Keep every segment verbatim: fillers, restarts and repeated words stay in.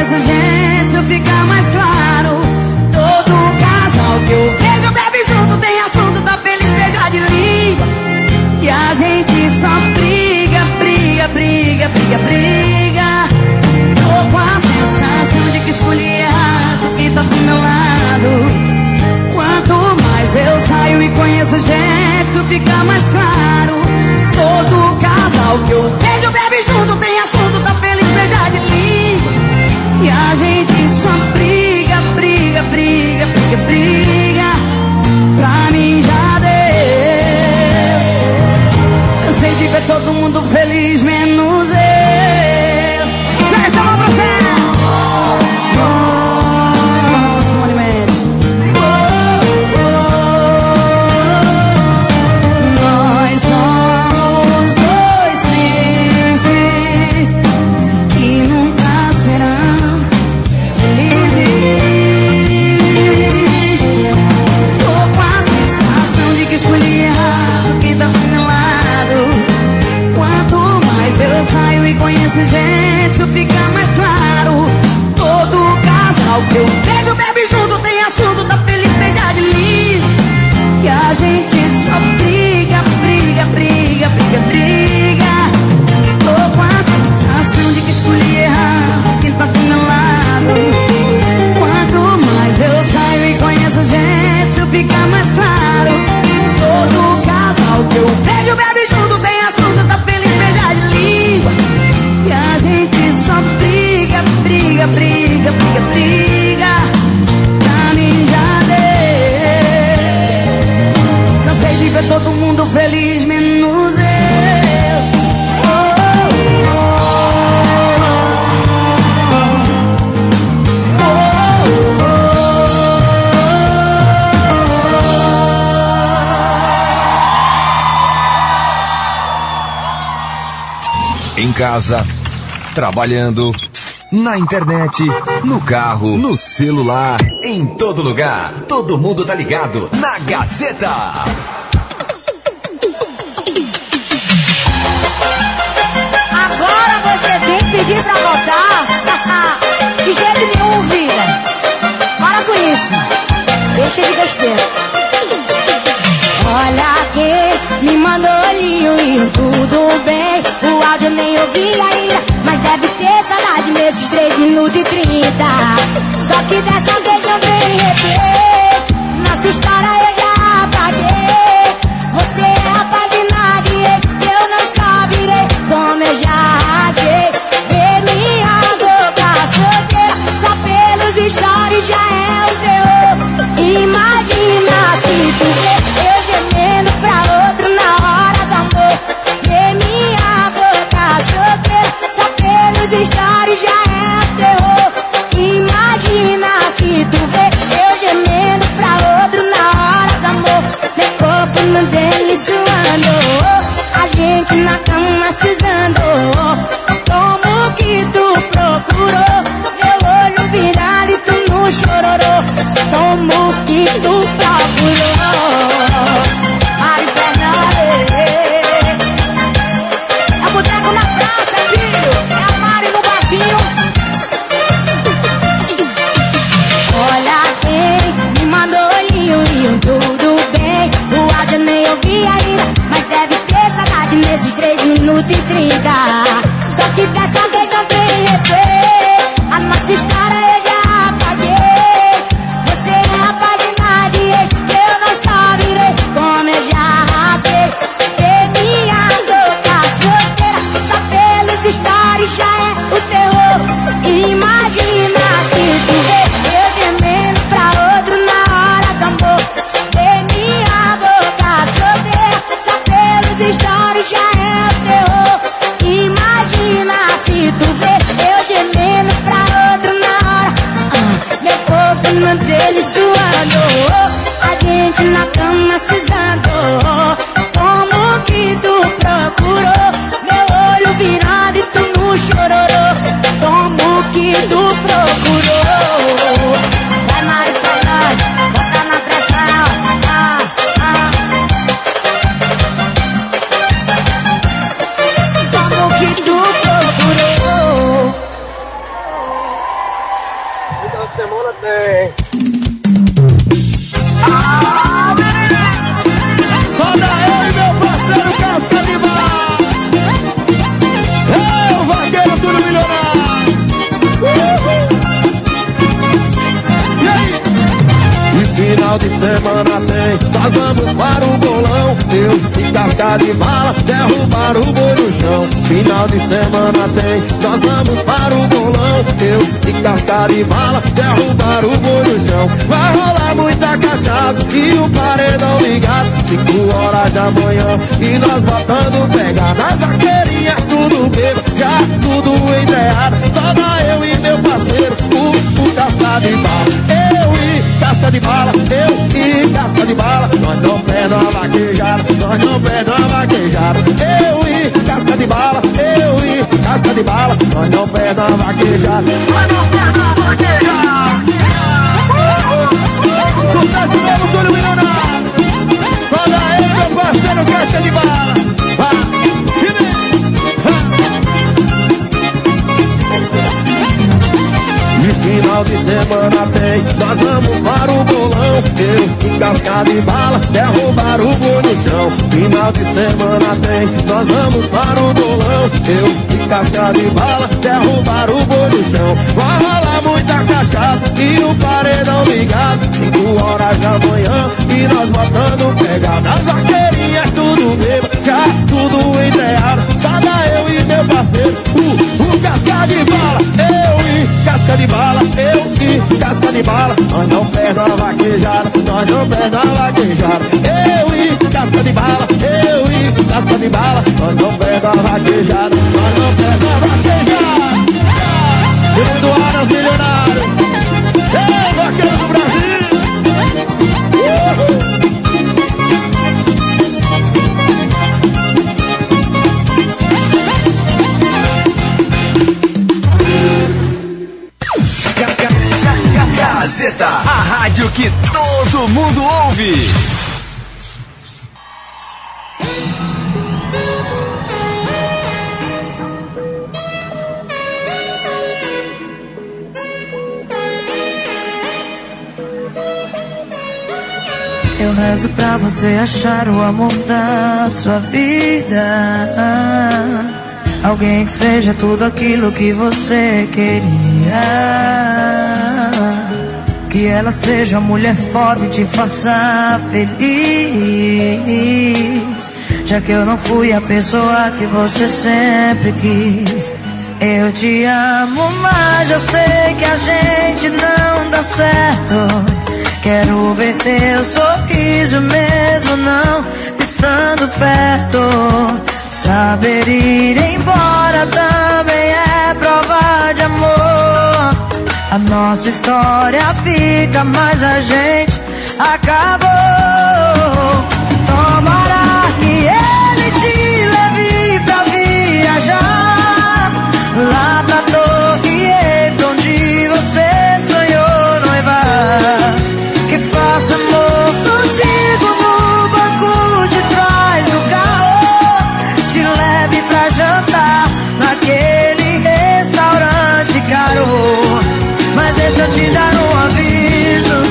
conheço, gente, isso fica mais claro. Todo casal que eu vejo bebe junto, tem assunto, tá feliz, beija de língua. E a gente só briga, briga, briga, briga, briga. Tô com a sensação de que escolhi errado quem tá do meu lado. Quanto mais eu saio e conheço gente, isso fica mais claro. Todo casal que eu vejo bebe junto, tem assunto, tá feliz, beija de língua. E a gente só briga, briga, briga, briga, briga. Pra mim já deu. Cansei de ver todo mundo feliz, menos eu. Já essa é uma pra você. Oh, Simone Mendes. Oh, oh, oh. Nós somos dois tristes que nunca serão felizes. Tô com a sensação de que escolhi errado quem tá do meu lado. Quanto mais eu saio e conheço gente, isso fica mais claro. Todo casal que eu vejo bebe junto, tem assunto, tá feliz, beija de língua. E a gente só briga, briga, briga, briga, briga. Tô com a sensação de que escolhi errado quem tá do meu lado. Quanto mais eu saio e conheço gente, isso fica mais claro. Todo casal que eu vejo bebe junto, tem assunto, tá feliz, beija de língua. E a gente só briga, briga, briga, briga, briga. Pra mim já deu. Cansei de ver todo mundo feliz, menos eu. Oh, oh, oh, oh. Em casa, trabalhando, na internet, no carro, no celular, em todo lugar. Todo mundo tá ligado na Gazeta. Agora você vem pedir pra votar? De jeito nenhum, vida. Para com isso. Deixa de besteira. Olha quem me mandou olhinho e tudo bem. O áudio nem ouvi ainda, mas deve ter saudade nesses três minutos e trinta. Só que dessa vez não vem reter. Nossa história eu já apaguei. Você é a página de ex, eu não saberei como eu já achei. Ver minha boca solteira, só pelos stories já é o terror. Imagina se tu vê eu gemendo pra outro na hora do amor. Ver minha boca solteira, só pelos stories já é o terror. Imagina se tu vê eu gemendo pra outro na hora do amor. Meu corpo não tem suando, a gente na cama se usando. Como que tu procurou meu olho virado e tu não chororou? Como que tu procurou? Ai, Fernanda, é o boteco na praça, filho. É a Mari no barzinho. Olha quem me mandou olhinho e tudo bem. O áudio nem ouvi ainda, mas deve ter saudade nesses três minutos e trinta. Só que dessa vez não tem replay. A nossa história eu já apaguei. Você é a página de ex, eu não saberei como eu já rasguei. E minha boca solteira, só pelos stories já é o terror. Imagina se tu vê eu gemendo pra outro na hora do amor. E minha boca solteira, só pelos stories já é o terror. Imagina se tu vê eu gemendo pra outro na semana tem. Ah, só daí, meu parceiro Casca de Bala. É o vaqueiro tudo milionário. Uhul. E aí? E final de semana tem, nós vamos para o bolão. Eu e Casca de Bala derrubar o boi no chão. Final de semana tem, nós vamos para o bolão. Eu e Casca de Bala derrubar o boi no chão. Vai rolar muita cachaça e o paredão ligado. Cinco horas da manhã e nós voltando pegar nas vaqueirinhas, tudo bebo, já tudo entreado. Só dá eu e meu parceiro, o, o Casca de Bala. Eu e Casca de Bala, eu e Casca de Bala. Nós não perdemos a vaquejada, nós não perdemos a vaquejada. Eu e Casca de Bala, eu e Casca de Bala. Nós não perdemos a vaquejada, nós não perdemos a vaquejada. Sucesso mesmo, tudo milionário. Só daí, meu parceiro Casca de Bala. Vai, e vem. E final de semana tem, nós vamos para o bolão. Eu e Casca de Bala derrubar o boi no chão. Final de semana tem, nós vamos para o bolão. Eu e Casca de Bala derrubar o boi no chão. Vai rolar muita cachaça e o paredão ligado. Cinco horas da manhã e nós voltando pegar nas vaqueirinhas, tudo bebo, já tudo entreado. Só dá eu e meu parceiro, o, o Casca de Bala. Eu e Casca de Bala, eu e Casca de Bala. Nós não perdemos a vaquejada, nós não perdemos a vaquejada. Eu e Casca de Bala, eu e Casca de Bala. Nós não perdemos a vaquejada, nós não perdemos a vaquejada. Filho do Aras milionário. Ei, vaqueiro do Brasil. Uhul. Gazeta, a rádio que todo mundo ouve. Eu rezo pra você achar o amor da sua vida. Alguém que seja tudo aquilo que você queria. Que ela seja mulher foda e te faça feliz. Já que eu não fui a pessoa que você sempre quis. Eu te amo, mas eu sei que a gente não dá certo. Quero ver teu sorriso mesmo não estando perto. Saber ir embora também é prova de amor. A nossa história fica, mas a gente acabou. Tomara que ele te leve pra viajar lá pra Torre Eiffel, onde você sonhou noivar. Que faça amor contigo no banco de trás do carro. Te leve pra jantar naquele restaurante caro. Mas deixa eu te dar um aviso.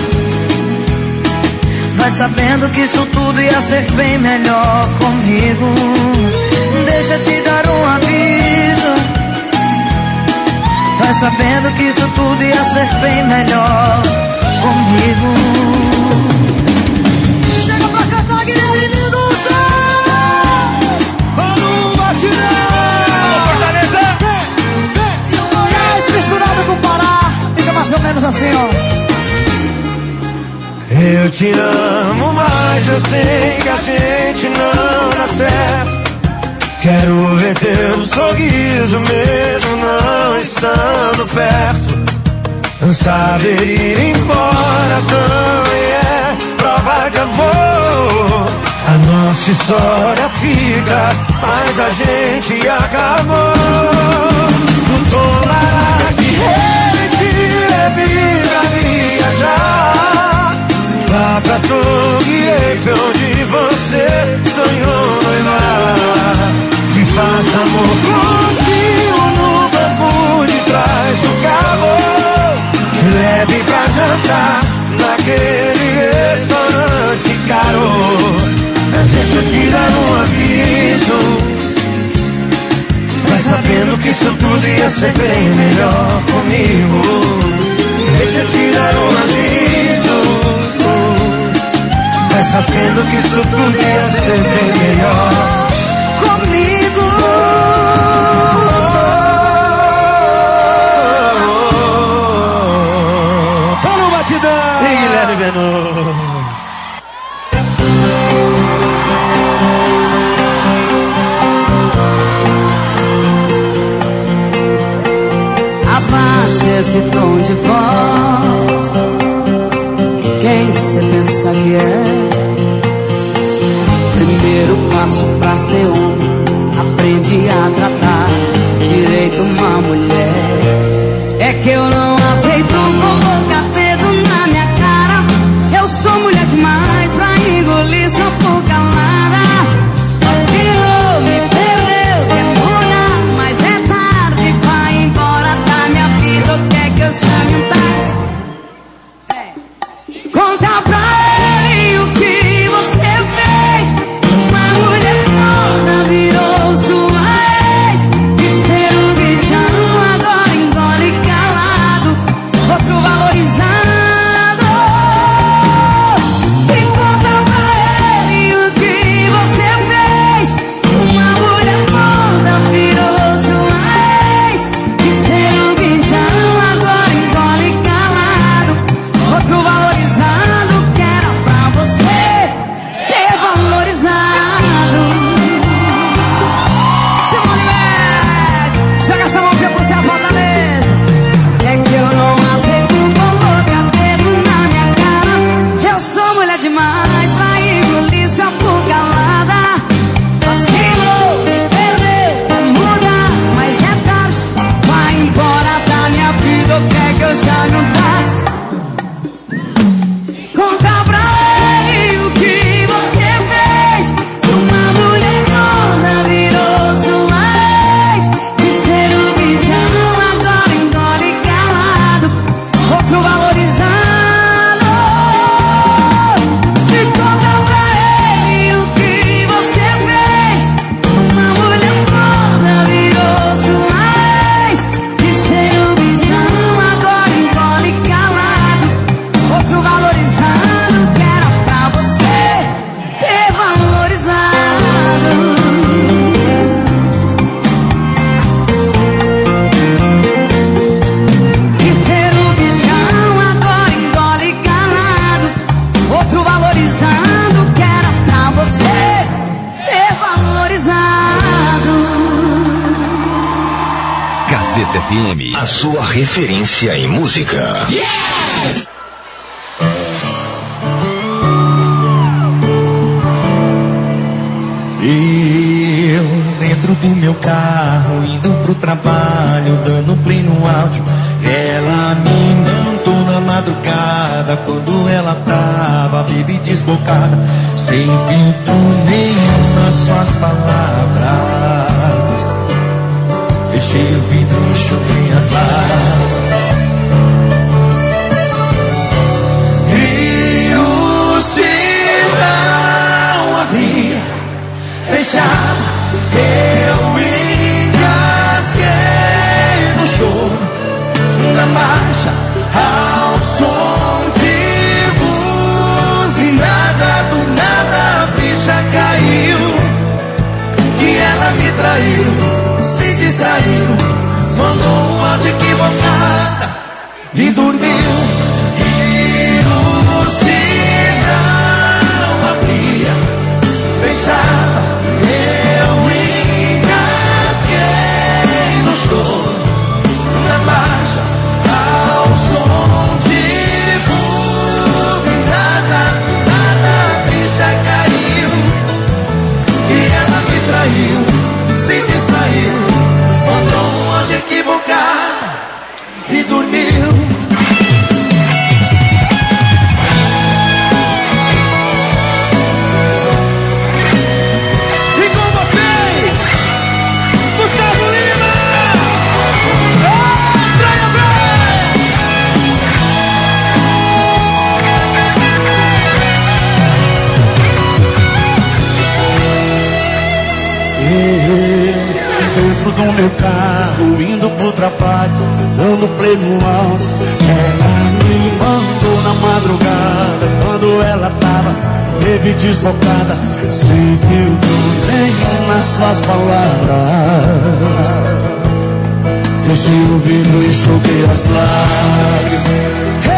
Vai sabendo que isso tudo ia ser bem melhor comigo. Deixa eu te dar um aviso. Vai sabendo que isso tudo ia ser bem melhor comigo. Chega pra cantar, Guilherme Minuto. Vamos, Batirão. Fortaleza. E o Goiás misturado com o Pará. Fica mais ou menos assim, ó. Eu te amo, mas eu sei que a gente não dá certo. Quero ver teu sorriso mesmo não estando perto. Saber ir embora também é prova de amor. A nossa história fica, mas a gente acabou. Tomara que ele te leve pra viajar lá pra Torre Eiffel, onde você sonhou noivar. Que faça amor contigo no banco de trás do carro. Leve pra ser bem melhor comigo. Deixa eu te dar um aviso. Vai sabendo que isso tudo ia ser bem melhor comigo. Vamos, batidão! E Guilherme Benu. Abaixa esse tom de voz. Quem cê pensa que é? Primeiro passo pra ser um, aprende a tratar direito uma mulher. É que eu não aceito colocar dedo na minha cara. Eu sou mulher demais pra engolir só por calada. Vacilou, me perdeu, quer mudar, mas é tarde, vai embora da minha vida. Ou quer que eu chame um táxi? É. Conta pra ele o que você fez. Uma mulher foda virou sua ex. De ser um bichão agora engole calado, outro valorizado. E conta pra ele o que você fez. Uma mulher foda virou sua ex. De ser um bichão agora engole calado, outro valorizado, que era pra você ter valorizado. Simone Mendes, joga essa mãozinha pro céu, bota na mesa. É que eu não aceito colocar dedo na minha cara. Eu sou mulher demais pra engolir só por calada. Vacilou, me perdeu, quer mudar, mas é tarde, vai embora da minha vida. Ou quer que eu chame um táxi? Conta pra ele o que você fez. Uma mulher toda virou sua ex. De ser um bichão agora engole calado, outro valorizado. E conta pra ele o que você fez. Uma mulher toda virou sua ex. De ser um bichão agora engole calado, outro valorizado, que era pra você ter valorizado. De ser um bichão agora engole calado, outro valorizado, que era pra você ter valorizado. Gazeta F M, a sua referência em música. Eu dentro do meu carro, indo pro trabalho, dando play no áudio. Ela me encantou na madrugada, quando ela tava baby desbocada, sem filtro nenhum nas suas palavras. Fechei o vidro e chorei as lágrimas. E o sinal abria, fechava, eu engasguei no choro, na marcha, ao som de buzinada. Do nada a ficha caiu, que ela me traiu, se distraiu, mandou um áudio equivocada e dormiu. E o sinal abria, fechava, eu engasguei no choro, na marcha, ao som de buzinada. Do nada a ficha caiu, e ela me traiu, se distraiu, mandou um áudio equivocado e dormiu. E com vocês, Gustavo Lima! Traia vez! Dentro dentro do meu carro, indo pro trabalho, dando play no alto. Ela me mandou na madrugada, quando ela tava bebe desbocada. Se viu tudo nas suas palavras. Fechei o vidro e enxuguei as lágrimas.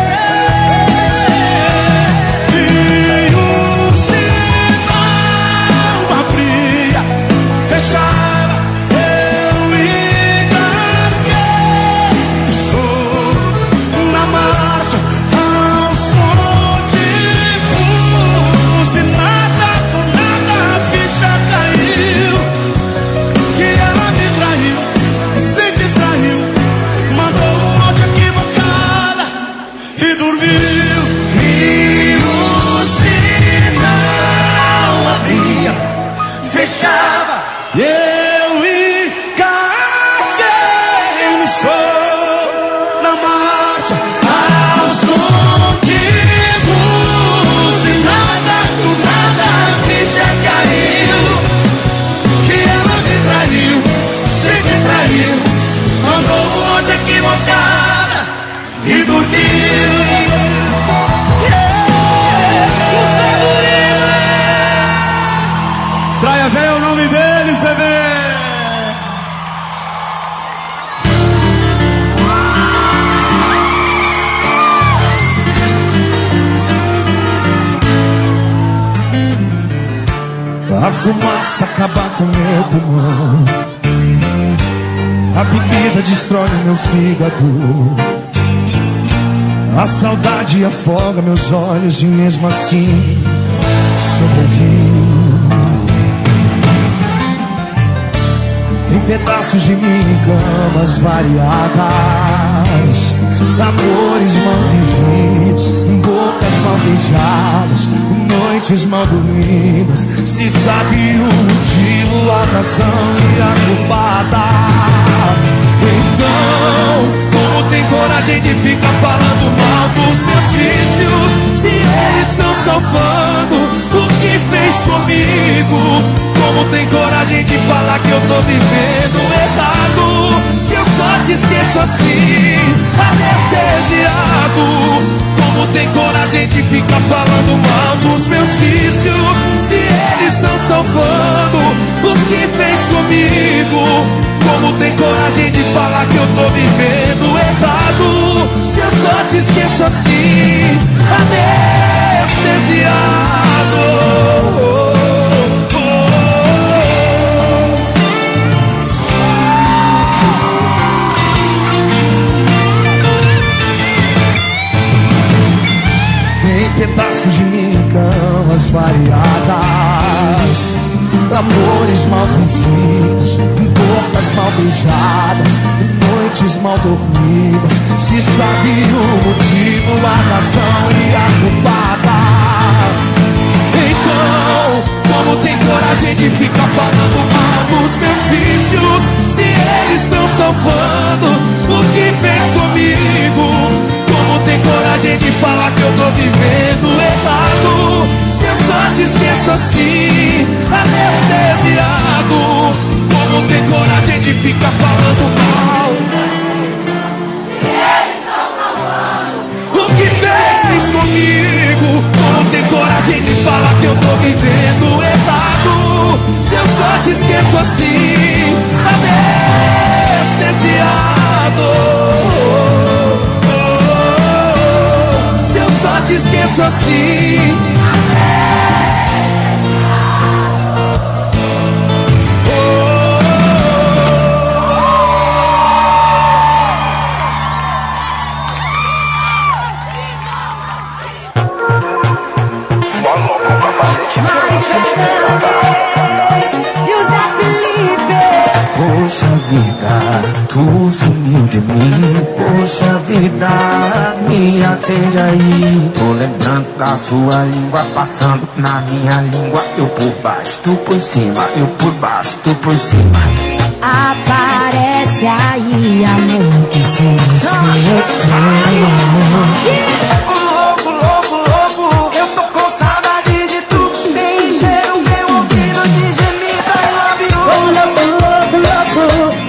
E dormiu. Traia bem o nome deles, bebê. A fumaça acaba com meu pulmão, a bebida destrói meu fígado, a saudade afoga meus olhos e mesmo assim sobrevivo. Em pedaços de mim em camas variadas, amores mal vividos, bocas mal beijadas, noites mal dormidas. Se sabe o motivo, a razão e a culpada, então como tem coragem de ficar falando mal dos meus vícios, se eles estão salvando o que fez comigo? Como tem coragem de falar que eu tô vivendo errado, se eu só te esqueço assim, anestesiado? Como tem coragem de ficar falando mal dos meus vícios, se eles estão salvando o que fez comigo? Como tem coragem de falar que eu tô vivendo errado, se eu só te esqueço assim, anestesiado? Pedaços de mim em camas variadas, amores mal vividos, bocas mal beijadas, noites mal dormidas. Se sabe o motivo, a razão e a culpada, então como tem coragem de ficar falando mal dos meus vícios, se eles estão salvando o que fez comigo? Como tem coragem de falar que eu tô vivendo errado, se eu só te esqueço assim, anestesiado? Como tem coragem de ficar falando mal? Eles estão salvando o que fez comigo? Como tem coragem de falar que eu tô vivendo errado, se eu só te esqueço assim, anestesiado? Só te esqueço assim. Poxa vida, tu sumiu de mim. Poxa vida, me atende aí. Tô lembrando da sua língua passando na minha língua. Eu por baixo, tu por cima. Eu por baixo, tu por cima. Aparece aí, amor, que sem você eu quero. Louco, louco, louco, eu tô com saudade de tu. Me encher o meu ouvido de gemida e love you. Louco, louco, louco,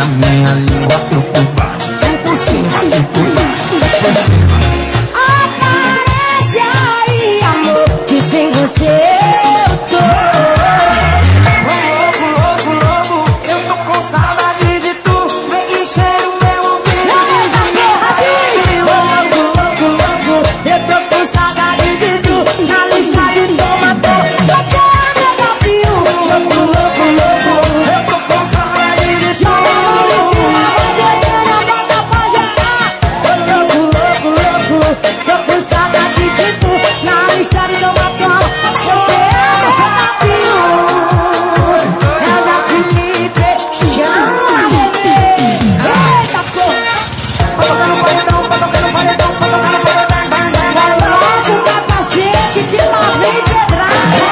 na minha língua, eu por baixo, eu por cima, eu por baixo, eu por cima. Aparece aí, amor, que sem você eu tô louco, louco, louco, eu tô com saudade de tu. Vem encher o meu ouvido de louco, louco, louco, eu tô com saudade de tu. Na lista de tomador, você é meu campeão. Louco, louco, louco, eu tô com saudade de tu. Louco, louco, louco, tô com saudade de tu. Na lista de tomador, você é meu campeão. Casa Felipe, chama, bebê. Eita, porra. Vai tocando paredão, vai tocando paredão, vai tocando paredão. Vai logo o capacete que lá vem pedrada.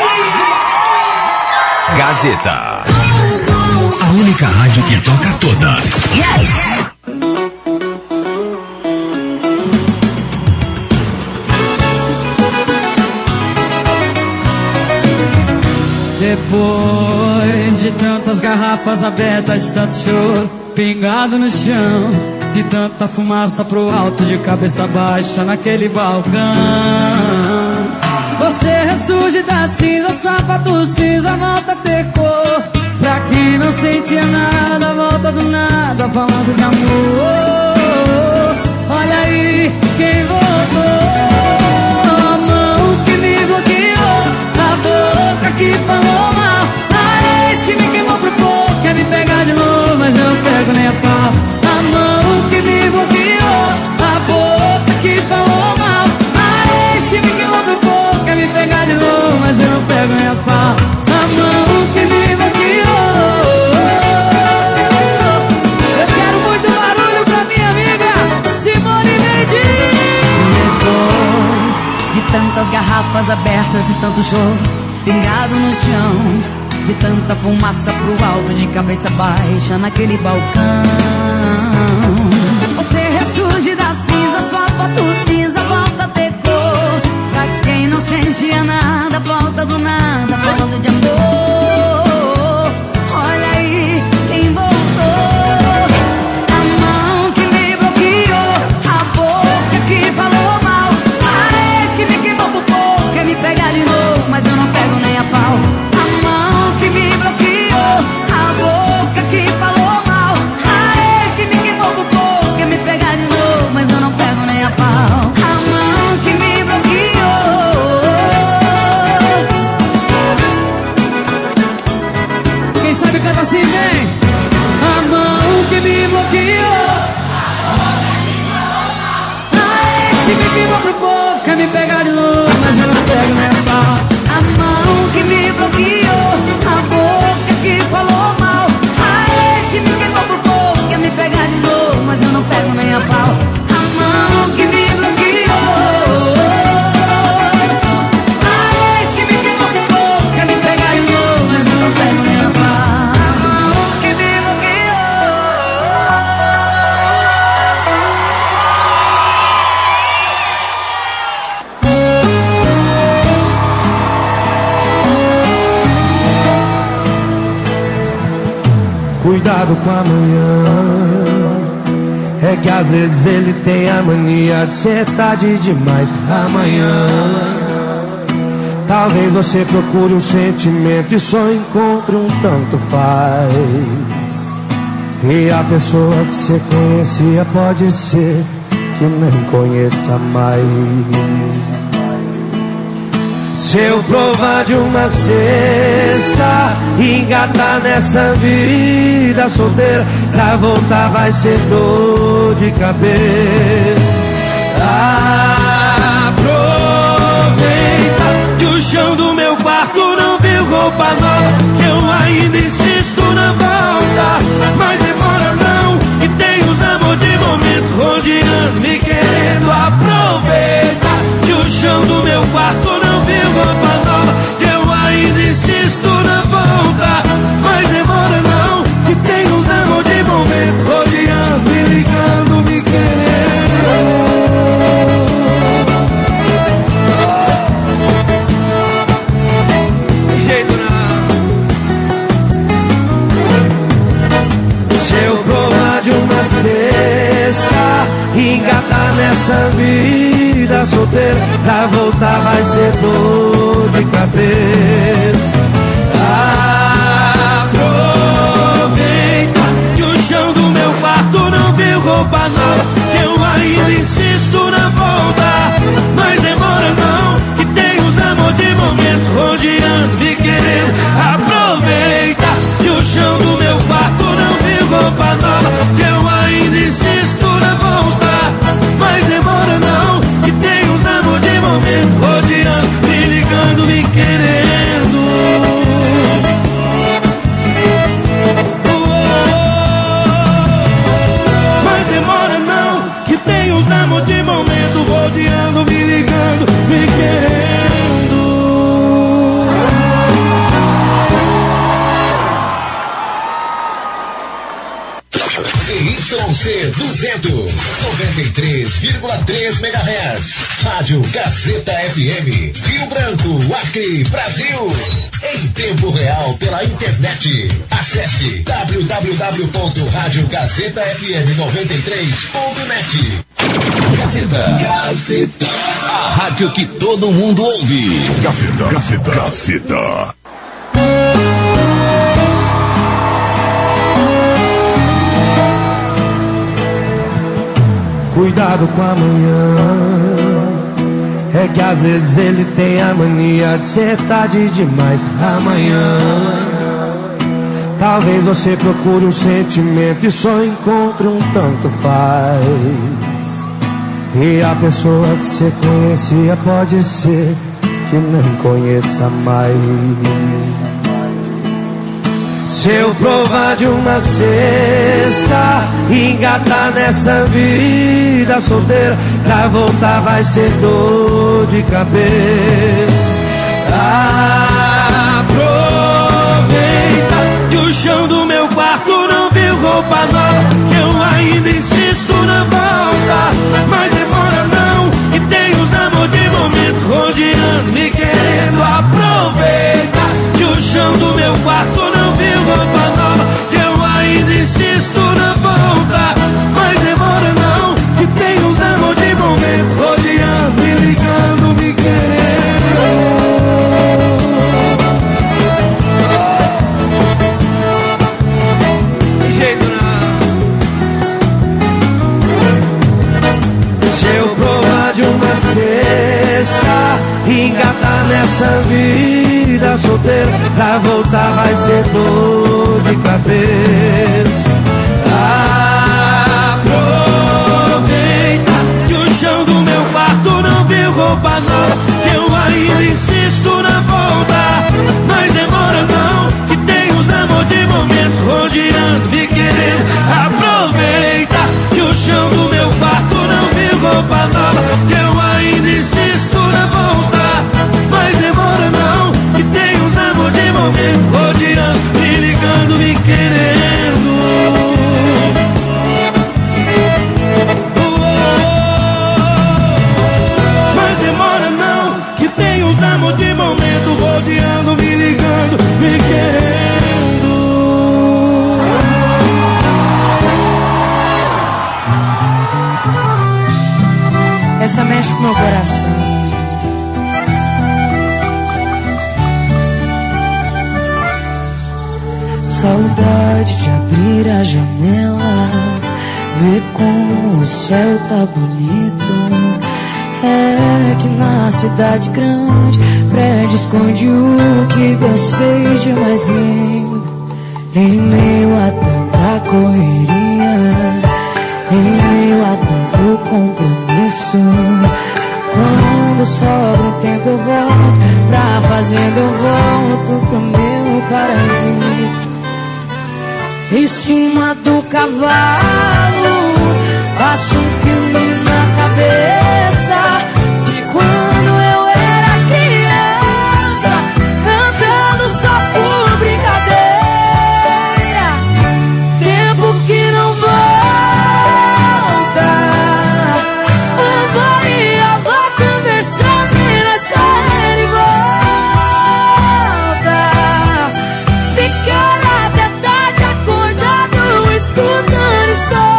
Gazeta. A única rádio que toca todas. Depois de tantas garrafas abertas, de tanto choro pingado no chão, de tanta fumaça pro alto, de cabeça baixa naquele balcão, você ressurge da cinza, sapato cinza, volta a ter cor. Pra quem não sentia nada, volta do nada, falando de amor. Olha aí quem voltou, a mão que me bloqueou, a boca que falou mal, a ex que me queimou pro povo, quer me pegar de novo, mas eu não pego nem a pau. A mão que me bloqueou, a boca que falou mal, a ex que me queimou pro povo, quer me pegar de novo, mas eu não pego nem a pau. A mão que me bloqueou. Eu quero muito barulho pra minha amiga Simone Mendes. Depois de tantas garrafas abertas, de tanto choro pingado no chão, de tanta fumaça pro alto, de cabeça baixa naquele balcão, você ressurge da cinza, sua foto cinza volta a ter cor. Pra quem não sentia nada, volta do nada, falando de amor. Olha aí quem voltou, a mão que me bloqueou, a boca que falou mal, a ex que me queimou pro povo, quer me pegar de novo, mas eu não pego nem a pau. A mão que me bloqueou, a boca que falou mal, a ex que me queimou pro povo, quer me pegar de novo, mas eu não pego nem a pau. A mão que me bloqueou. Quem sabe canta assim, vem. A mão que me bloqueou, a ex que me queimou pro povo, quer me pegar de novo, mas eu não pego nem a pau. A mão que me bloqueou, a boca que falou mal, a ex que me queimou pro povo, quer me pegar de novo, mas eu não pego nem a pau. A mão que me bloqueou, a ex que me queimou pro povo, quer me pegar de novo, mas eu não pego nem a pau. A mão que me Cuidado com amanhã, é que às vezes ele tem a mania de ser tarde demais. Amanhã talvez você procure um sentimento e só encontre um tanto faz. E a pessoa que você conhecia pode ser que nem conheça mais. Se eu provar de uma cesta e engatar nessa vida solteira, pra voltar vai ser dor de cabeça. Aproveita que o chão do meu quarto não viu roupa nova, eu ainda insisto na volta, mas demora não, e tem os amor de momento rodeando, me querendo. Aproveita que o chão do meu quarto não viu roupa nova, eu ainda insisto na volta, mas demora não, que tem uns amor de momento rodeando, me ligando, me querendo. Jeito não. nessa vida solteira, pra voltar vai ser dor de cabeça. Aproveita que o chão do meu quarto não viu roupa nova, que eu ainda insisto na volta. Mas demora não, que tem os amor de momento rodeando, me querendo. Aproveita que o chão do meu quarto não viu roupa nova, que eu ainda insisto na volta. Mas demora não, que tem os amor de momento rodeando, me ligando, me querendo. Mas demora não, que tem os amor de momento rodeando, me ligando, me querendo. C Y C duzentos, noventa e três vírgula três megahertz. Rádio Gazeta F M, Rio Branco, Acre, Brasil. Em tempo real pela internet. Acesse w w w ponto rádio gazeta f m noventa e três ponto net. Gazeta. Gazeta. A rádio que todo mundo ouve. Gazeta. Gazeta. Gazeta. Cuidado com amanhã, é que às vezes ele tem a mania de ser tarde demais. Amanhã, talvez você procure um sentimento e só encontre um tanto faz. E a pessoa que você conhecia pode ser que não conheça mais. Se eu provar de uma cesta e engatar nessa vida solteira, pra voltar vai ser dor de cabeça. Aproveita que o chão do meu quarto não viu roupa nova, que eu ainda insisto na volta. Mas demora não, que tem os amor de momento rodeando, me querendo. Aproveita que o chão do meu quarto não viu roupa nova, que eu ainda insisto na volta. Mas demora não, que tem os amor de momento rodeando, me ligando, me querendo. De jeito não. Se eu provar de uma cesta e engatar nessa vida solteira, pra voltar vai ser dor de cabeça. Aproveita que o chão do meu quarto não viu roupa nova, que eu ainda insisto na volta. Mas demora não, que tem os amor de momento rodeando, me querendo. Aproveita que o chão do meu quarto não viu roupa nova, que eu ainda insisto na volta. Mas demora não, que tem os amor de momento rodeando, me ligando, me querendo. Mas demora não, que tem os amor de momento rodeando, me ligando, me querendo. Essa mexe com meu coração. Saudade de abrir a janela, ver como o céu tá bonito. É que na cidade grande, prédio esconde o que Deus fez de mais lindo. Em meio a tanta correria, em meio a tanto compromisso, quando sobra um tempo eu volto pra fazenda, eu volto pro meu paraíso. Em cima do cavalo, passo um filme na cabeça de quando eu era criança, cantando só por brincadeira. Tempo que não volta, o avô e a avó conversando e nós correndo em volta. Ficar até tarde acordado, escutando história.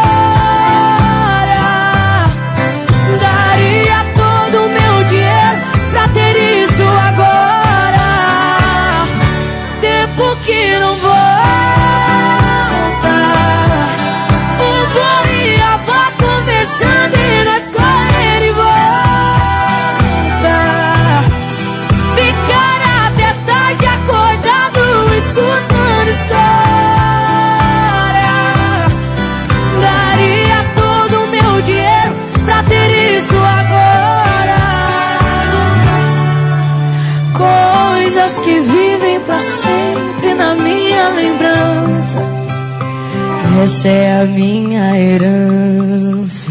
essa é a minha herança.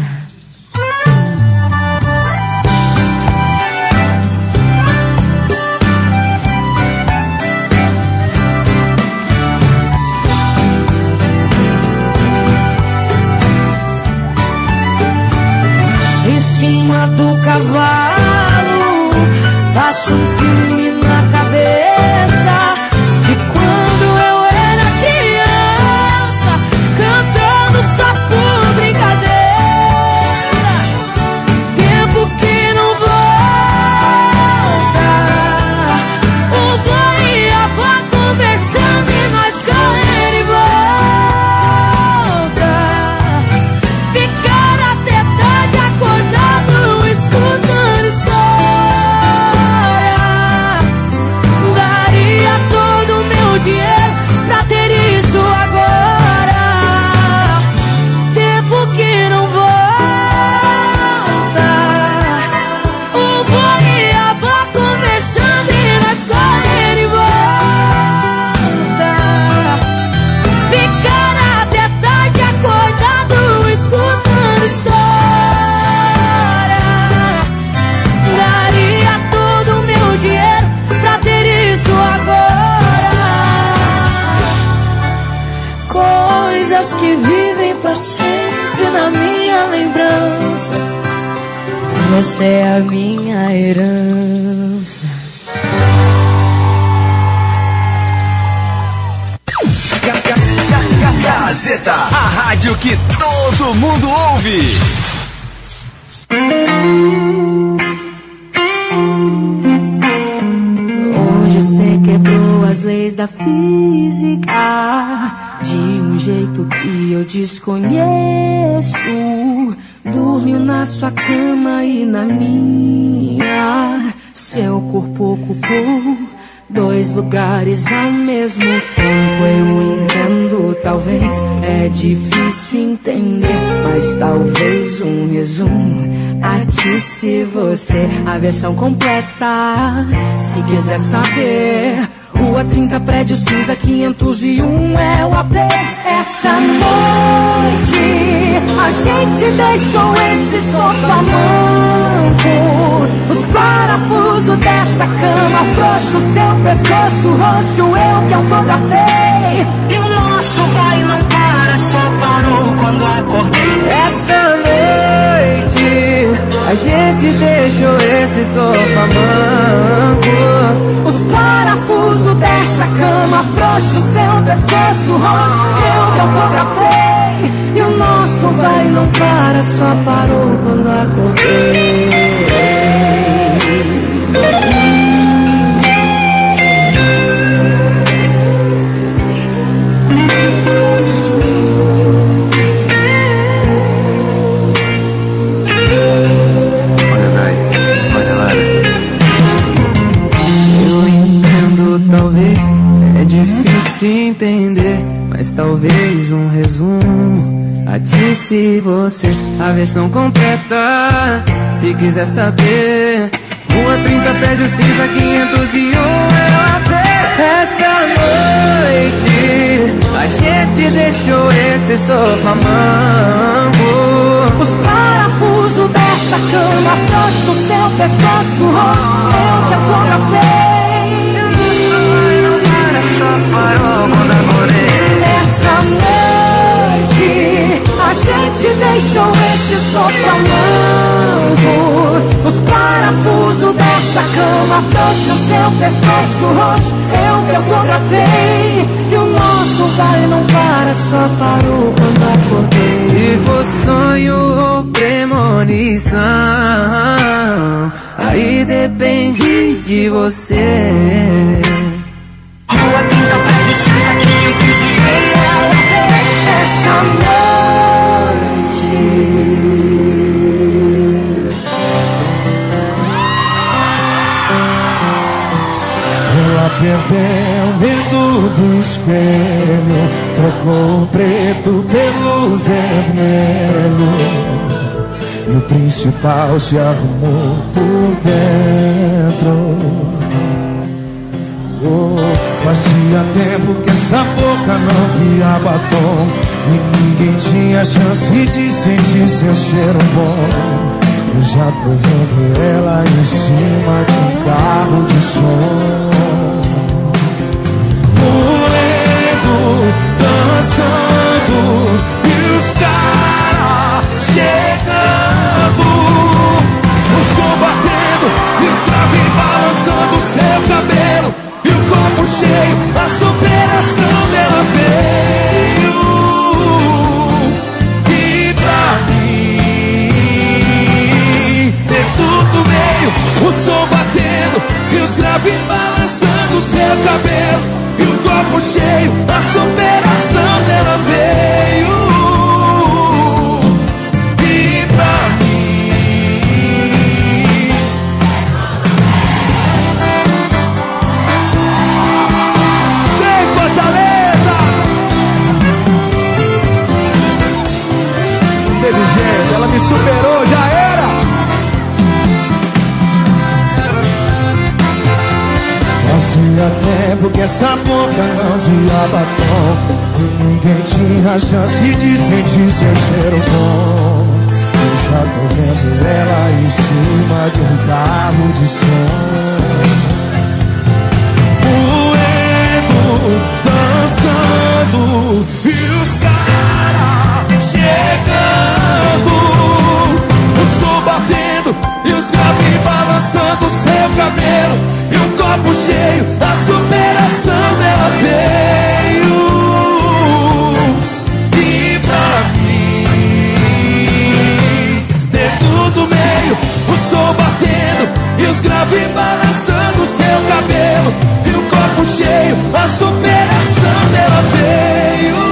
Em cima do cavalo passa um filme na cabeça de quando eu era criança, cantando só por brincadeira. Tempo que não volta, o vô e a avó conversando e nós correndo em volta. Ficar até tarde acordado, escutando história. Daria todo o meu dinheiro pra ter isso agora. Tempo que não volta, o vô e a avó conversando e nós correndo em volta. Ficar até tarde acordado, escutando história. Daria todo o meu dinheiro pra ter isso agora. Coisas que vivem pra sempre na minha lembrança. Essa é a minha herança. Gazeta, a rádio que todo mundo ouve. Hoje você quebrou as leis da física de um jeito que eu desconheço. Dormiu na sua cama e na minha. Seu corpo ocupou dois lugares ao mesmo tempo. Eu entendo, talvez é difícil entender, mas talvez um resumo atisse você a versão completa. Se quiser saber, Rua trinta, prédio cinza, quinhentos e um é o A P. Essa noite a gente deixou esse sofá manco, os parafusos dessa cama frouxo, seu pescoço roxo, eu que autografei. E o nosso vai não para, só parou quando acordei. Essa noite a gente deixou esse sofá manco, os parafusos dessa cama frouxo, seu pescoço roxo, eu que autografei. E o nosso vai não para, só parou quando acordei. Talvez é difícil entender, mas talvez um resumo atisse você a versão completa. Se quiser saber, Rua trinta, prédio cinza, quinhentos e um é o A P. Essa noite a gente deixou esse sofá manco, os parafusos dessa cama frouxo, seu pescoço roxo, eu que autografei. Só parou quando acordei. Essa noite a gente deixou esse sofá manco, os parafusos dessa cama frouxo, seu pescoço roxo, eu que autografei. E o nosso vai não para, só parou quando acordei. Se for sonho ou premonição, aí depende de você. Rua trinta, prédio cinza, quinhentos e um é o A P. Essa noite ela perdeu o medo do espelho, trocou o preto pelo vermelho, e o principal se arrumou por dentro. Oh, Fazia tempo que essa boca não via batom e ninguém tinha chance de sentir seu cheiro bom. Eu já tô vendo ela em cima de um carro de som, moendo, dançando e os caras chegando, o som batendo e os graves balançando seu cabelo e o copo cheio, a superação dela veio. E pra mim, dentro do meio, o som batendo e os graves balançando seu cabelo e o copo cheio, a superação dela veio. E pra mim, vem Fortaleza! Inteligente, ela me superou, já era! Fazia tempo que essa boca não tinha batom e ninguém tinha chance de sentir seu cheiro bom. Eu já tô vendo ela em cima de um carro de som, moendo, dançando e os caras chegando, o som batendo e os graves balançando seu cabelo e o copo cheio, a superação dela veio. E pra mim, dentro do meio, o som batendo e os graves balançando seu cabelo e o copo cheio, a superação dela veio.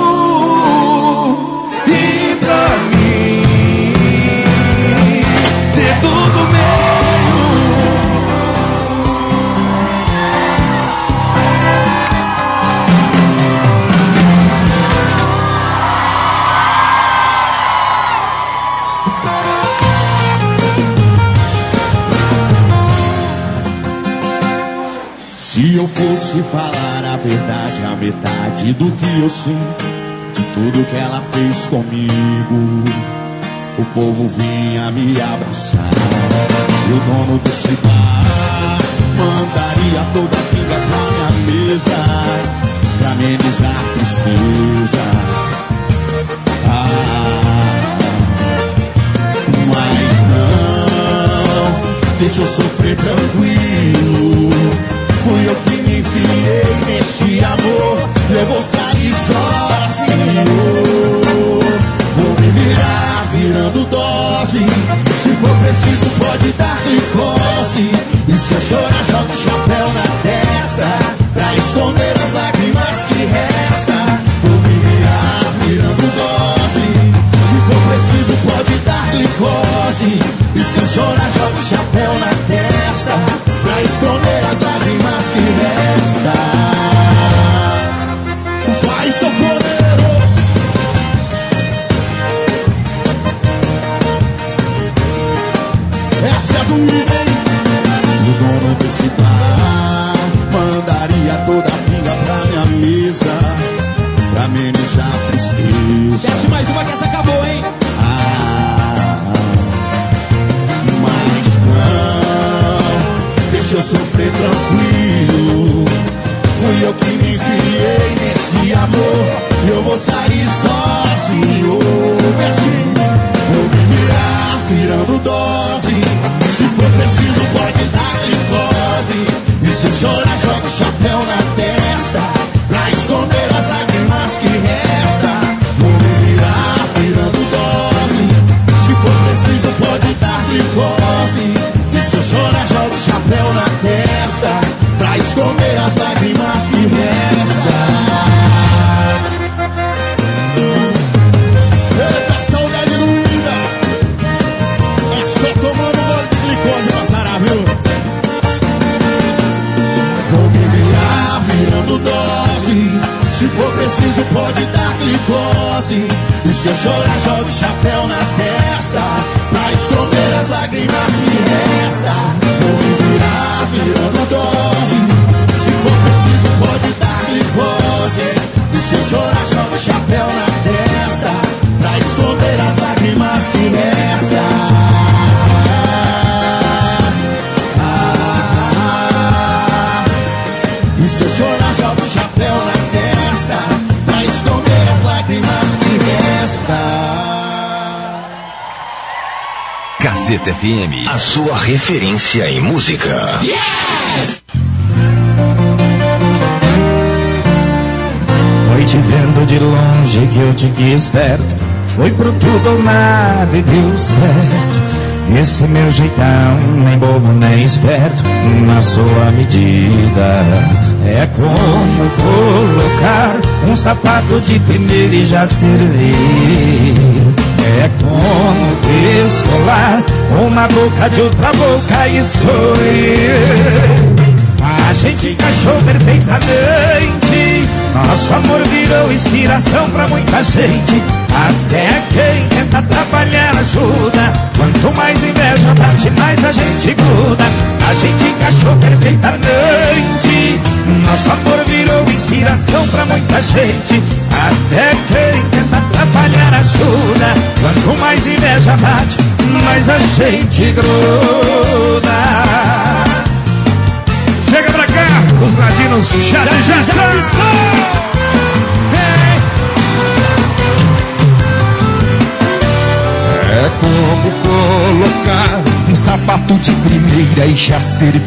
E pra mim, dentro do meio, se eu fosse falar a verdade, a metade do que eu sinto, de tudo que ela fez comigo, o povo vinha me abraçar. E o dono desse bar mandaria toda a pinga pra minha mesa, pra amenizar a tristeza. Ah, mas não, deixa eu sofrer tranquilo. Fui eu que me enfiei nesse amor, eu vou sair sozinho. Vou me virar virando dose, se for preciso pode dar glicose. E se eu chorar jogo o chapéu na testa, pra esconder as lágrimas que resta. Vou me virar virando dose, se for preciso pode dar glicose. E se eu chorar jogo o chapéu na testa, pra esconder as lágrimas que resta. Vai, sanfoneiro! Essa é do Irem. O dono desse bar mandaria toda a pinga pra minha mesa, pra amenizar a tristeza. Desce mais uma que essa acabou, hein? Ah, mas não, deixa eu sofrer tranquilo. Fui eu que me enfiei nesse amor, eu vou sair sozinho. Assim, vou me virar virando dose, se for preciso pode dar glicose. E se eu chorar joga o chapéu na testa, pra esconder as lágrimas que resta. Vou me virar virando dose, se for preciso pode dar glicose. E se eu chorar joga o chapéu na testa, pra esconder as lágrimas que resta. Eita, saudade doída, é só tomando gole de glicose pra sarar, viu? Vou me virar virando dose, se for preciso pode dar glicose. E se eu chorar joga o chapéu na testa, pra esconder as lágrimas que resta. Vou me virar virando dose, se for preciso pode chapéu na testa pra esconder as lágrimas que restam. E se eu chorar, jogo o chapéu na testa pra esconder as lágrimas que restam. Gazeta F M, a sua referência em música. Yes! Foi te vendo de longe que eu te quis perto. Foi pro tudo ou nada e deu certo. Esse meu jeitão, nem bobo nem esperto, na sua medida. É como colocar um sapato de primeira e já servir. É como descolar uma boca de outra boca e sorrir. A gente encaixou perfeitamente. Nosso amor virou inspiração pra muita gente. Até quem tenta atrapalhar ajuda. Quanto mais inveja bate, mais a gente gruda. A gente encaixou perfeitamente. Nosso amor virou inspiração pra muita gente. Até quem tenta atrapalhar ajuda. Quanto mais inveja bate, mais a gente gruda. Chega pra cá, os ladinos já já já são. É como colocar um sapato de primeira e já servir.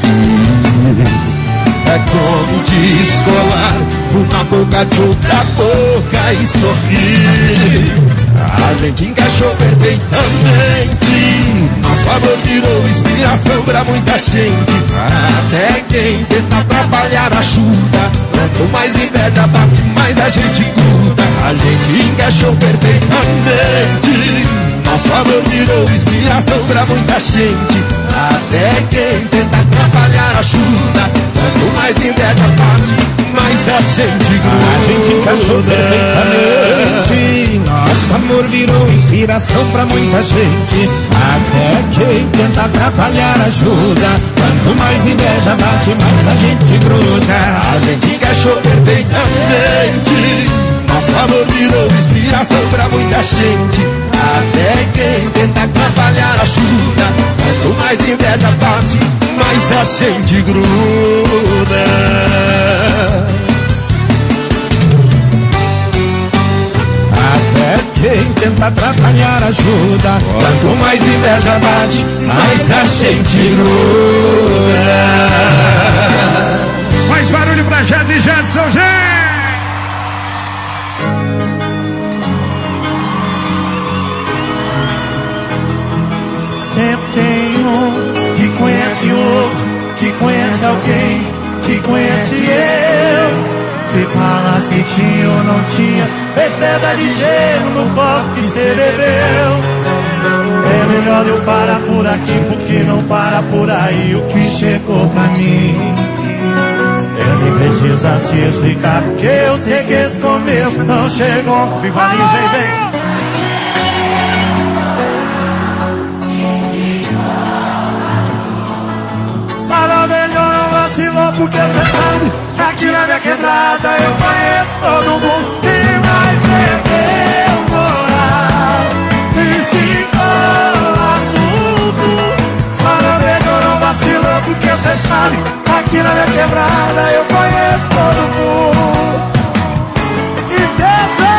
É como descolar uma boca de outra boca e sorrir. A gente encaixou perfeitamente. Nosso amor virou inspiração pra muita gente. Até quem tenta atrapalhar ajuda. Quanto mais inveja bate, mais a gente gruda. A gente encaixou perfeitamente. Nosso amor virou inspiração pra muita gente. Até quem tenta atrapalhar ajuda. Quanto mais inveja bate, mais a gente gruda. A gente encaixou perfeitamente. Nosso amor virou inspiração pra muita gente. Até quem tenta atrapalhar ajuda. Quanto mais inveja bate, mais a gente gruda. A gente encaixou perfeitamente. Nosso amor virou inspiração pra muita gente. Até quem tenta atrapalhar ajuda. Quanto mais inveja bate, mais a gente gruda. Até quem tenta atrapalhar ajuda. Quanto mais inveja bate, mais a gente gruda. Faz barulho pra Jazz e Jadson, gente! Sempre tem um que conhece outro, que conhece alguém, que conhece eu. Que fala se tinha ou não tinha, fez pedra de gelo no copo que cê bebeu. É melhor eu parar por aqui, porque não para por aí o que chegou pra mim. Eu nem precisa se explicar, porque eu sei que esse começo não chegou. Vivarinho, vem, vem. Porque cê sabe que aqui na minha quebrada eu conheço todo mundo. E mais é meu moral, esticou o assunto. Só não veio, não vacilou, porque cê sabe que aqui na minha quebrada eu conheço todo mundo. E pensa.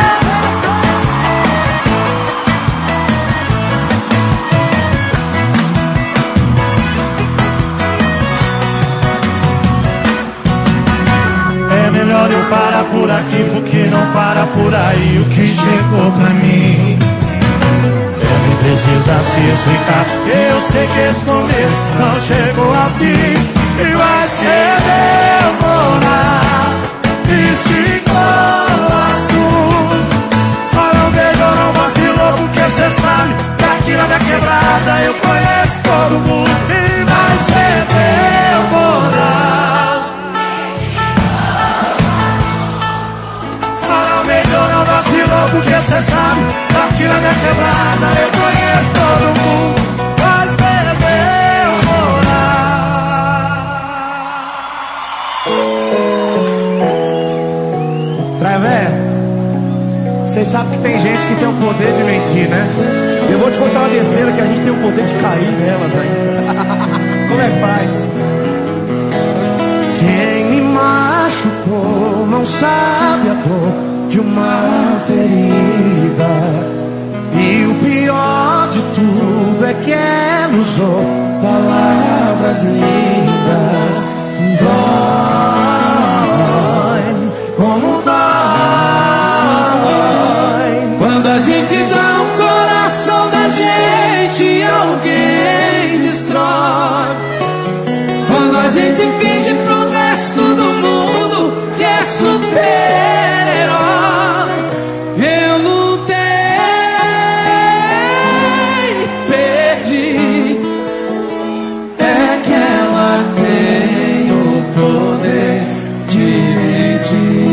Melhor eu parar por aqui, porque não para por aí o que chegou pra mim. Eu nem precisa se explicar, porque eu sei que esse começo não chegou ao fim. E vai ser demorar, esticou o assunto. Só não veio, não vacilou, porque cê sabe que aqui na minha quebrada eu conheço todo mundo. E vai ser demorar. Não vacilou, porque cê sabe que aqui na minha quebrada eu conheço todo mundo. Vai ser meu morar. Trai, velho. Vocês sabem que tem gente que tem o poder de mentir, né? Eu vou te contar uma besteira que a gente tem o poder de cair nelas ainda. Como é que faz? Quem me machucou não sabe a dor de uma ferida. E o pior de tudo é que ela usou palavras lindas. Dói, como dói quando a gente dá o coração da gente e alguém destrói. Quando a gente pede pro resto do mundo que é super-herói. Eu lutei, perdi. É que ela tem o poder de mentir.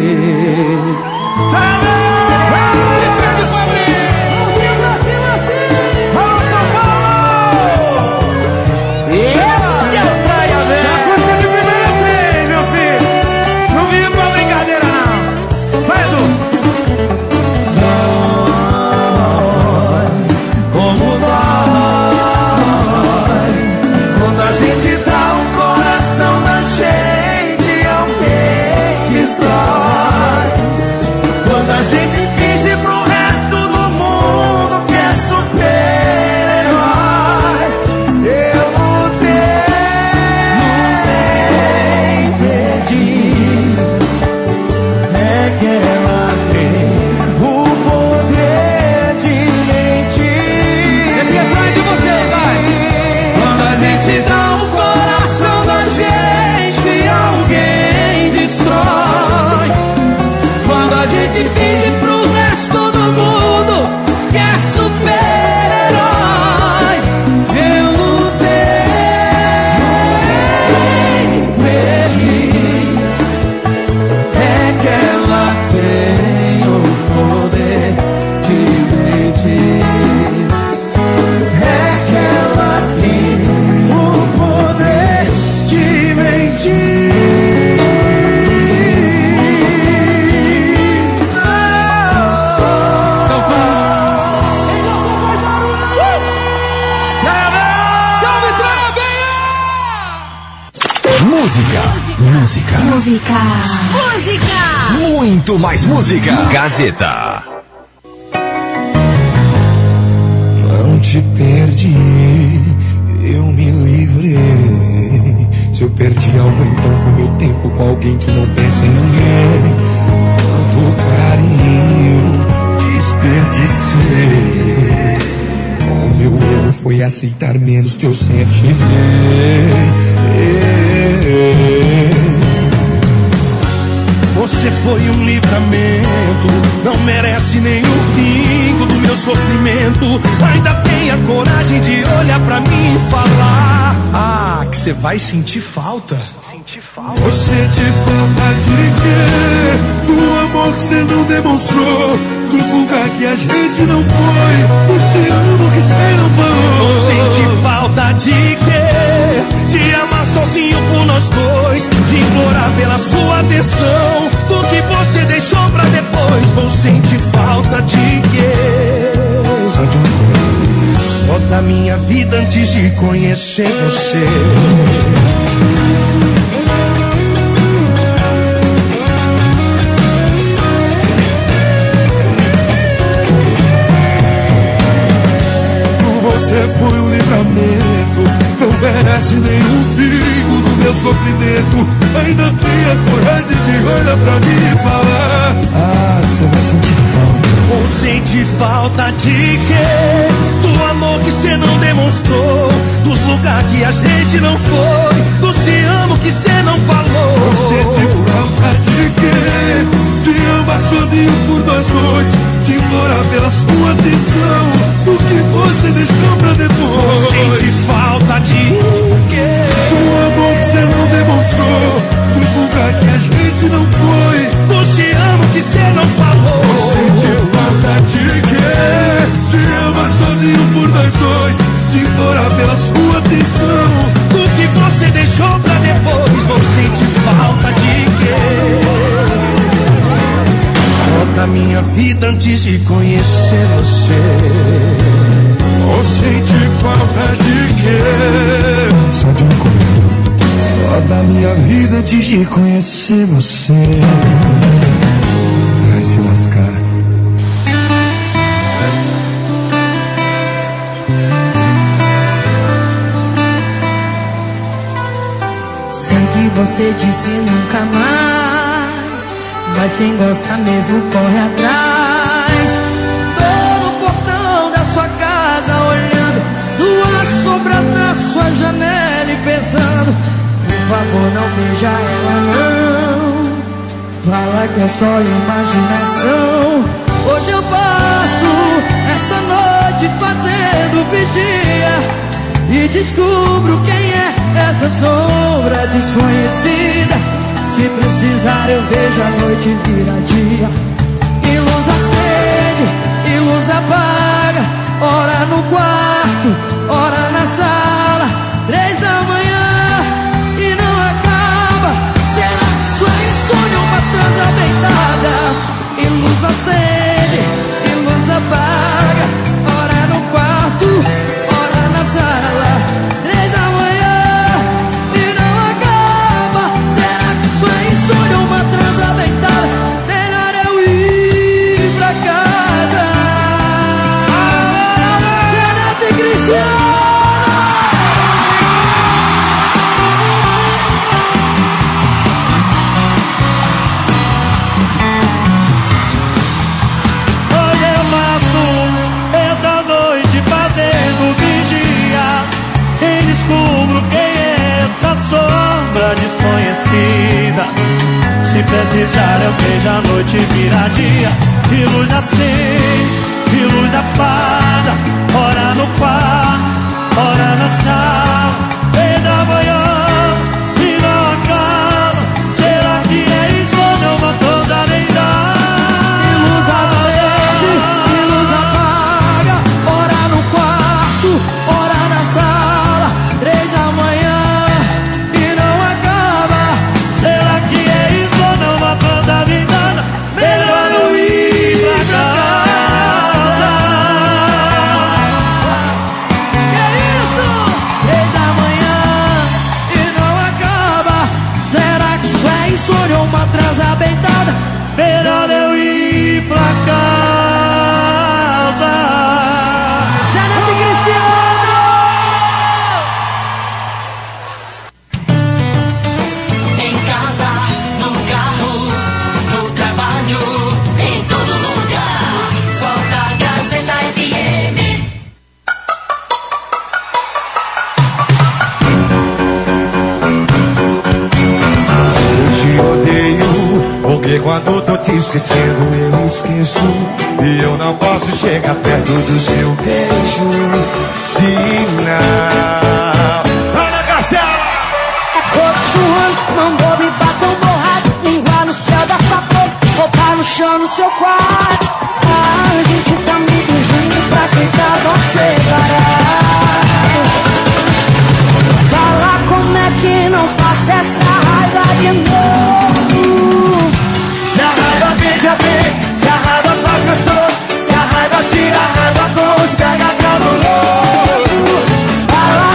Música. Música. Música. Muito mais música. Gazeta. Não te perdi, eu me livrei. Se eu perdi algo, então foi meu tempo com alguém que não pensa em ninguém. Quanto carinho desperdicei. O meu erro foi aceitar menos que eu sempre te dei. Você foi um livramento, não merece nem o pingo do meu sofrimento. Ainda tem a coragem de olhar pra mim e falar: ah, que você vai sentir falta. Sentir falta. Você sente falta de quê? Do amor que você não demonstrou, dos lugares que a gente não foi, do te amo que você não falou. Você sente falta de quê? De amar sozinho por nós dois, de implorar pela sua atenção, do que você deixou pra depois. Vou sentir falta de quê? Só de uma coisa, só da minha vida antes de conhecer você. Você foi um livramento, não merece nenhum pingo do meu sofrimento. Ainda tem a coragem de olhar pra mim e falar: ah, você vai sentir falta. Ou sente falta de quê? Do amor que você não demonstrou, dos lugares que a gente não foi, do te amo que você não falou. Ou sente falta de quê? De amar sozinho por nós dois, de implorar pela sua atenção, do que você deixou pra depois. Sente falta de quê? Do amor que você não demonstrou, dos lugares que a gente não foi, do te amo que você não falou. Sente falta de quê? De amar sozinho por nós dois, de implorar pela sua atenção, do que você deixou pra depois. Vou sentir falta de quê? Só da da minha vida antes de conhecer você. Ou senti falta de quê? Só de uma coisa. Só da minha vida antes de conhecer você. Vai se lascar. Sei que você disse nunca mais, mas quem gosta mesmo corre atrás. Tô no portão da sua casa olhando duas sombras na sua janela e pensando, por favor não beija ela não. Fala que é só imaginação. Hoje eu passo essa noite fazendo vigia e descubro quem é essa sombra desconhecida. Se precisar eu vejo a noite vira dia. E luz acende, e luz apaga. Ora no quarto, ora na sala. Três da manhã e não acaba. Será que sua insônia é uma transa beitada? E luz acende, e luz apaga. Ora no quarto, ora na sala. Três da manhã e não acaba. Será que sua insônia é uma transa beitada? Melhor eu ir pra casa. Zeneto e Cristiano. Hoje eu passo essa noite fazendo vigia e descubro quem é essa sombra desconhecida. Se precisar eu vejo a noite virar dia. E luz acende, e luz apaga. Ora no quarto, ora na sala. Três da manhã e não acaba. Será que é isso ou não? Uma coisa nem dá. E luz acende, e luz apaga. Ora no quarto, ora na sala. Três da manhã e não acaba. Será que é isso ou não? Uma coisa nem dá. Melhor não ir pra casa. Que isso? Três da manhã e não acaba. Será que isso é insônia ou uma transa beitada? Melhor eu ir pra casa. Zeneto e Cristiano. Em casa, no carro, no trabalho, em todo lugar. Solta a Gazeta F M. Eu te odeio, porque quando tô te esquecendo eu esqueço. E eu não posso chegar perto do seu beijo. Se não. Ana Castela! É corpo suando, não bobe, batom borrado. Língua no céu da sua boca, roupa no chão no seu quarto. Ah, a gente tá muito junto pra tentar não separar. Fala como é que não passa essa raiva de novo. Se a raiva beija bem, se a raiva faz gostoso, se a raiva tira a raiva com os pega cabuloso. Fala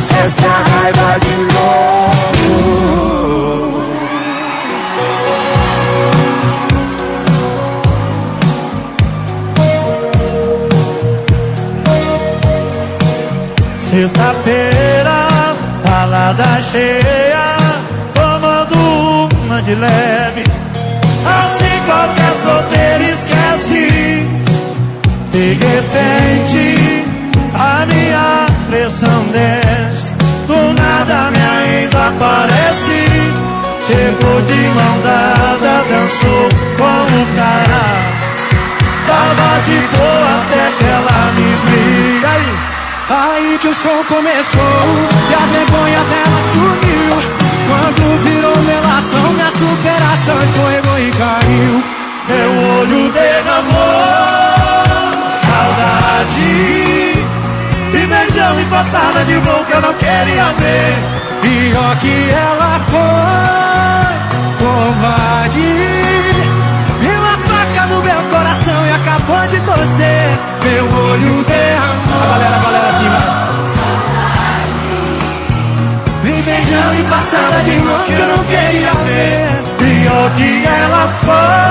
acesse a raiva de novo. Sexta-feira, balada cheia, tomando uma de leve. Assim qualquer solteiro esquece. De repente, a minha pressão desce. Do nada minha ex aparece. Chegou de mão dada, dançou com o cara. Tava de boa até que ela me viu. Aí, aí que o show começou e a vergonha dela sumiu. Quando virou melação, minha superação escorregou e caiu. Meu olho derramou saudade e beijão e passada de mão que eu não queria ver. Pior que ela foi covarde, viu a faca no meu coração e acabou de torcer. Meu olho derramou. A galera, a galera acima. Me beijão e passada de mão que eu não queria ver. Pior que ela foi